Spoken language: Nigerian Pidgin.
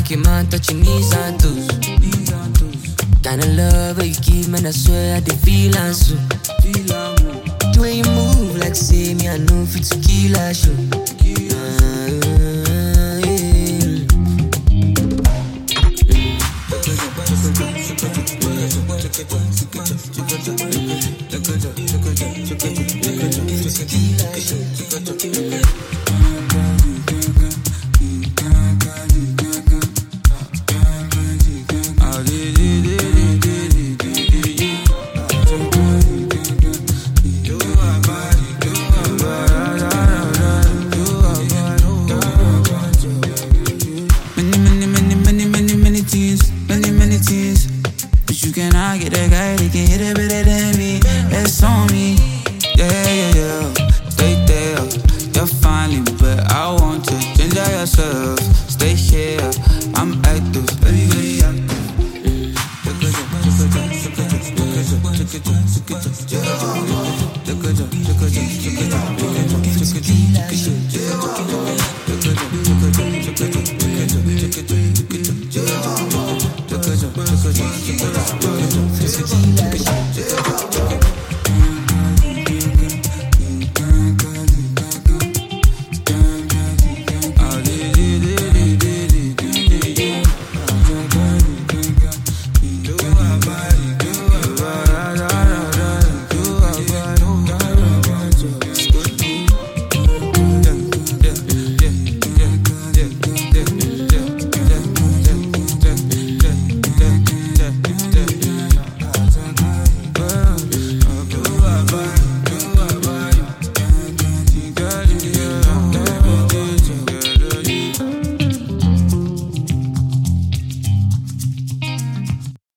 make your man touch your knees and toes. Kinda love where you give, man, I swear I dey feel and so. The way you move like say me, I know fit to kill a show. Many things, but you cannot get a guy that can hit it better than